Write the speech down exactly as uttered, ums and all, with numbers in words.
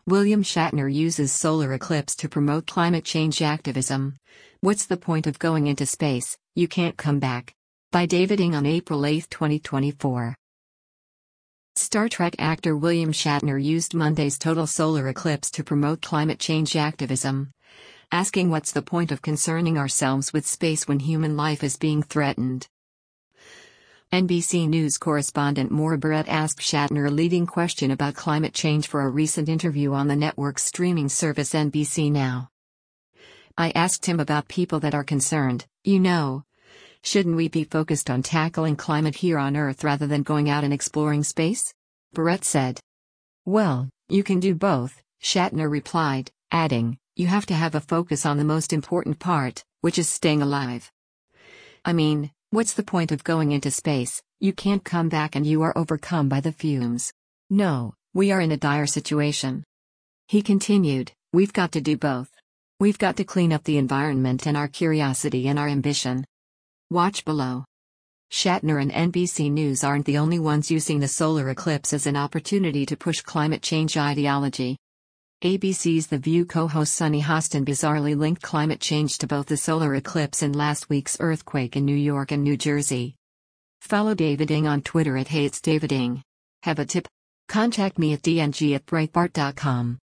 William Shatner uses solar eclipse to promote climate change activism. What's the point of going into space? You can't come back. By David Ng on April eighth, twenty twenty-four. Star Trek actor William Shatner used Monday's total solar eclipse to promote climate change activism, asking what's the point of concerning ourselves with space when human life is being threatened. N B C News correspondent Maura Barrett asked Shatner a leading question about climate change for a recent interview on the network's streaming service N B C Now. I asked him about people that are concerned, you know. Shouldn't we be focused on tackling climate here on Earth rather than going out and exploring space? Barrett said. Well, you can do both, Shatner replied, adding, you have to have a focus on the most important part, which is staying alive. I mean, what's the point of going into space? You can't come back and you are overcome by the fumes. No, we are in a dire situation. He continued, we've got to do both. We've got to clean up the environment and our curiosity and our ambition. Watch below. Shatner and N B C News aren't the only ones using the solar eclipse as an opportunity to push climate change ideology. A B C's The View co-host Sunny Hostin bizarrely linked climate change to both the solar eclipse and last week's earthquake in New York and New Jersey. Follow David Ng on Twitter at HatesDavidNg. Have a tip? Contact me at d n g at breitbart dot com.